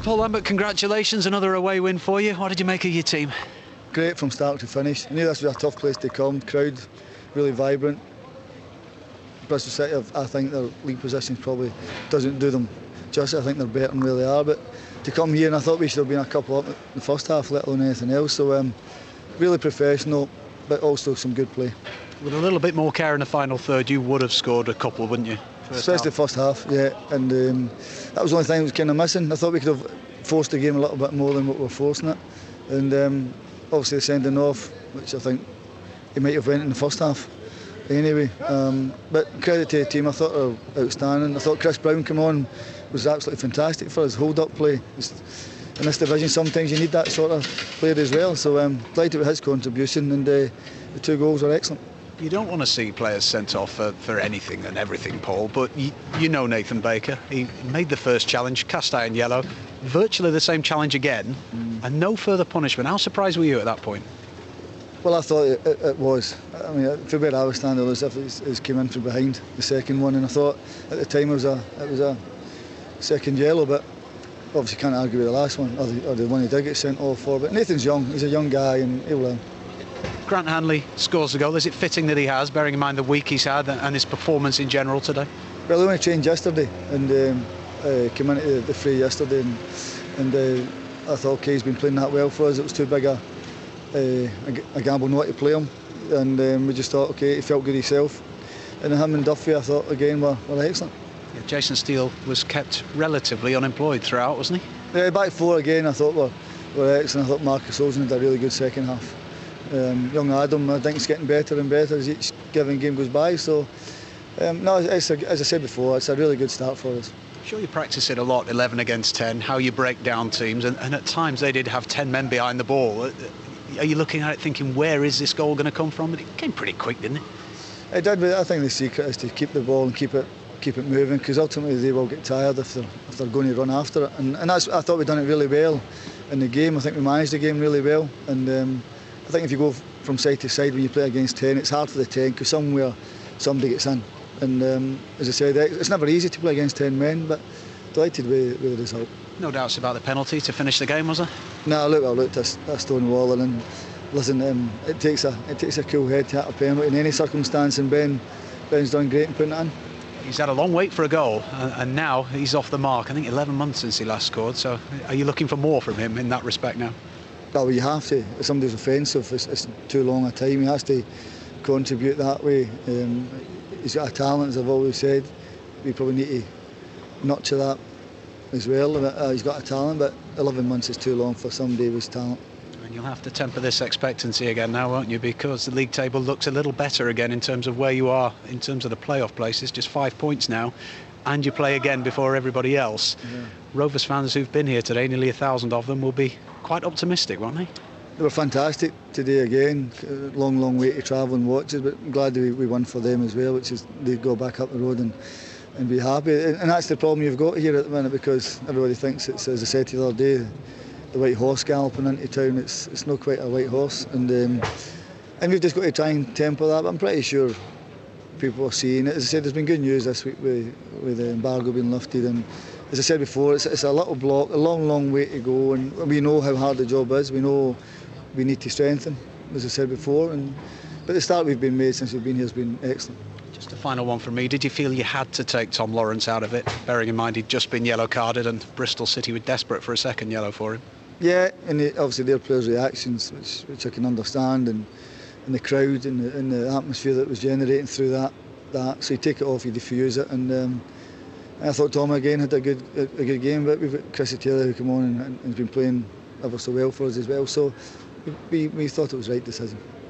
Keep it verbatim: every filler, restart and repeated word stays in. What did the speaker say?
Paul Lambert, congratulations, another away win for you. What did you make of your team? Great from start to finish. I knew this was a tough place to come. Crowd really vibrant. Bristol City, I think their league position probably doesn't do them justice. I think they're better than where they are, but to come here, and I thought we should have been a couple up in the first half, let alone anything else. So um, really professional, but also some good play. With a little bit more care in the final third, you would have scored a couple, wouldn't you? Especially the first half, yeah. And um, that was the only thing that was kind of missing. I thought we could have forced the game a little bit more than what we were forcing it. And um, obviously the sending off, which I think he might have went in the first half. Anyway, um, but credit to the team. I thought they were outstanding. I thought Chris Brown came on, was absolutely fantastic for his hold-up play. In this division, sometimes you need that sort of player as well. So um, delighted with his contribution, and uh, the two goals were excellent. You don't want to see players sent off for, for anything and everything, Paul, but you, you know Nathan Baker. He made the first challenge, cast iron yellow, virtually the same challenge again, mm. and no further punishment. How surprised were you at that point? Well, I thought it, it, it was. I mean, from where I was standing, it was as if it came in from behind the second one, and I thought at the time it was a it was a second yellow, but obviously can't argue with the last one, or the, or the one he did get sent off for. But Nathan's young, he's a young guy, and he'll learn. Grant Hanley scores the goal. Is it fitting that he has, bearing in mind the week he's had and his performance in general today? Well, he only trained yesterday and um, uh, came into the fray yesterday, and, and uh, I thought, okay, he's been playing that well for us. It was too big a, uh, a gamble not to play him, and um, we just thought, okay, he felt good himself. And him and Duffy, I thought, again, were, were excellent. Yeah, Jason Steele was kept relatively unemployed throughout, wasn't he? Yeah, back four again, I thought were, were excellent. I thought Marcus Olsen had a really good second half. Um, young Adam, I think, is getting better and better as each given game goes by. So, um, no, it's a, as I said before, it's a really good start for us. I'm sure you practice it a lot, eleven against ten, how you break down teams, and, and at times they did have ten men behind the ball. Are you looking at it thinking, where is this goal going to come from? But it came pretty quick, didn't it? It did, but I think the secret is to keep the ball and keep it keep it moving, because ultimately they will get tired if they're, if they're going to run after it. And, and that's, I thought we'd done it really well in the game. I think we managed the game really well. And um, I think if you go from side to side when you play against ten, it's hard for the ten because somewhere somebody gets in. And um, as I said, it's never easy to play against ten men, but delighted with, with the result. No doubts about the penalty to finish the game, was there? No, look, I looked at a stone wall, and listen, um, it takes a it takes a cool head to hit a penalty in any circumstance, and Ben Ben's done great in putting it in. He's had a long wait for a goal, and now he's off the mark. I think eleven months since he last scored. So, are you looking for more from him in that respect now? Well, you have to. If somebody's offensive, it's, it's too long a time. He has to contribute that way. Um, he's got a talent, as I've always said. We probably need to nurture that as well. Uh, he's got a talent, but eleven months is too long for somebody with talent. And you'll have to temper this expectancy again now, won't you? Because the league table looks a little better again in terms of where you are, in terms of the playoff places. Just five points now, and you play again before everybody else. Yeah. Rovers fans who've been here today, nearly a thousand of them, will be quite optimistic, won't they? They were fantastic today again. Long, long way to travel and watch it, but I'm glad we, we won for them as well, which is they go back up the road and, and be happy. And that's the problem you've got here at the minute, because everybody thinks it's, as I said to you the other day, the white horse galloping into town. It's it's not quite a white horse, and um, and we've just got to try and temper that. But I'm pretty sure people are seeing it. As I said, there's been good news this week with, with the embargo being lifted, and as I said before, it's, it's a little block, a long, long way to go, and we know how hard the job is. We know we need to strengthen, as I said before, and but the start we've been made since we've been here has been excellent. Just a final one from me. Did you feel you had to take Tom Lawrence out of it, bearing in mind he'd just been yellow carded and Bristol City were desperate for a second yellow for him? Yeah, and the, obviously their players' reactions, which which I can understand, and, and the crowd and the, and the atmosphere that was generating through that. that. So you take it off, you diffuse it, and, um, and I thought Tom again had a good a, a good game. But we've got Chrissy Taylor who came on and, and has been playing ever so well for us as well. So we we thought it was the right decision.